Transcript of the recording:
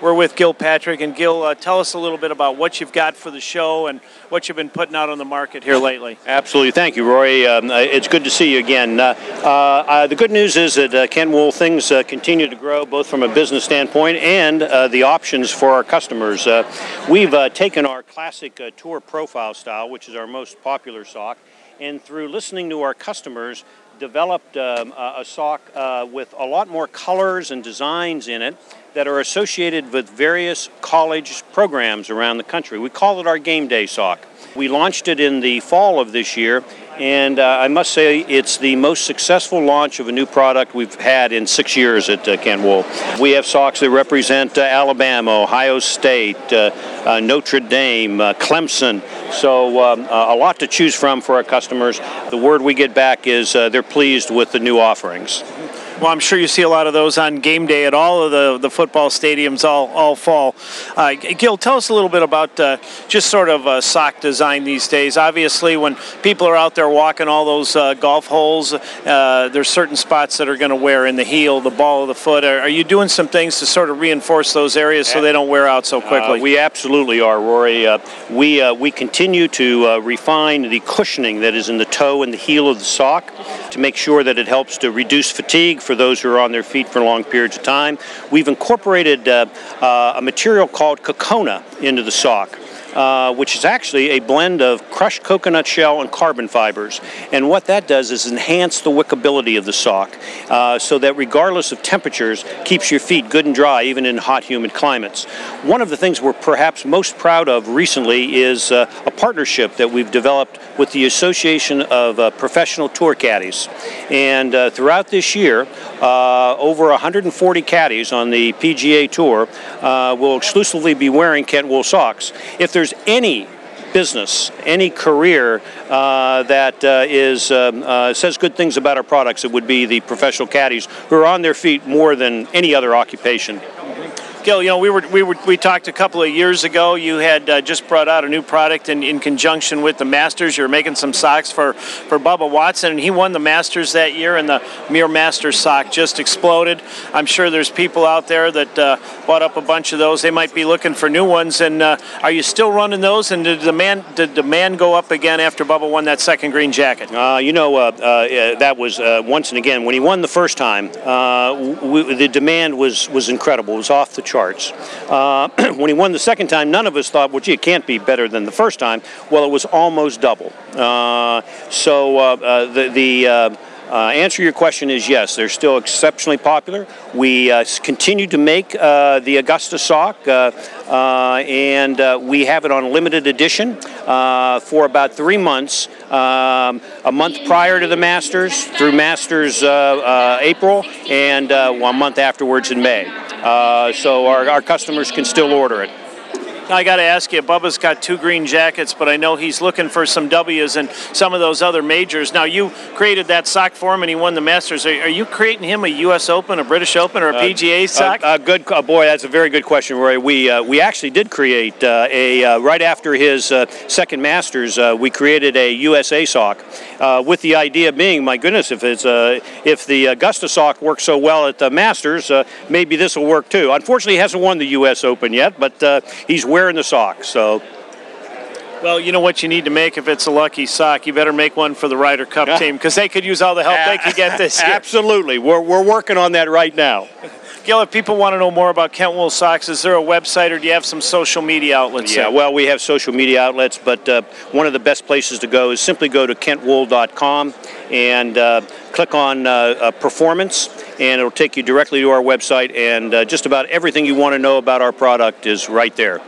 We're with Gil Patrick, and Gil, tell us a little bit about what you've got for the show and what you've been putting out on the market here lately. Absolutely. Thank you, Rory. It's good to see you again. The good news is that Kent Wool, things continue to grow, both from a business standpoint and the options for our customers. We've taken our classic tour profile style, which is our most popular sock, and through listening to our customers, developed a sock with a lot more colors and designs in it that are associated with various college programs around the country. We call it our game day sock. We launched it in the fall of this year, and I must say it's the most successful launch of a new product we've had in 6 years at Kent Wool. We have socks that represent Alabama, Ohio State, Notre Dame, Clemson, so a lot to choose from for our customers. The word we get back is they're pleased with the new offerings. Well, I'm sure you see a lot of those on game day at all of the football stadiums all fall. Gil, tell us a little bit about just sort of sock design these days. Obviously, when people are out there walking all those golf holes, there's certain spots that are going to wear in the heel, the ball of the foot. Are you doing some things to sort of reinforce those areas so they don't wear out so quickly? We absolutely are, Rory. We continue to refine the cushioning that is in the toe and the heel of the sock to make sure that it helps to reduce fatigue for those who are on their feet for long periods of time. We've incorporated a material called Kokona into the sock, which is actually a blend of crushed coconut shell and carbon fibers. And what that does is enhance the wickability of the sock so that regardless of temperatures, keeps your feet good and dry even in hot, humid climates. One of the things we're perhaps most proud of recently is a partnership that we've developed with the Association of Professional Tour Caddies. And throughout this year, over 140 caddies on the PGA Tour will exclusively be wearing Kent Wool socks. If there's any business, any career that says good things about our products, it would be the professional caddies who are on their feet more than any other occupation. Gil, you know, we talked a couple of years ago. You had just brought out a new product in conjunction with the Masters. You were making some socks for Bubba Watson, and he won the Masters that year, and the Mere Masters sock just exploded. I'm sure there's people out there that bought up a bunch of those. They might be looking for new ones. And are you still running those? And did demand go up again after Bubba won that second green jacket? That was once and again when he won the first time. The demand was incredible. It was off the charts. When he won the second time, none of us thought, well, gee, it can't be better than the first time. Well, it was almost double. Answer to your question is yes, they're still exceptionally popular. We continue to make the Augusta sock, and we have it on limited edition for about 3 months, a month prior to the Masters, through Masters April, and 1 month afterwards in May. So our customers can still order it. Now, I got to ask you, Bubba's got 2 green jackets, but I know he's looking for some W's in some of those other majors. Now, you created that sock for him, and he won the Masters. Are you creating him a U.S. Open, a British Open, or a PGA sock? Boy, that's a very good question, Roy. We actually did create right after his second Masters, we created a USA sock with the idea being, my goodness, if the Augusta sock works so well at the Masters, maybe this will work too. Unfortunately, he hasn't won the U.S. Open yet, but he's wearing the sock, so. Well, you know what you need to make if it's a lucky sock? You better make one for the Ryder Cup team, because they could use all the help they could get this year. Absolutely. We're working on that right now. Gil, if people want to know more about Kent Wool socks, is there a website or do you have some social media outlets? Yeah, well, we have social media outlets, but one of the best places to go is simply go to kentwool.com and click on Performance, and it'll take you directly to our website, and just about everything you want to know about our product is right there.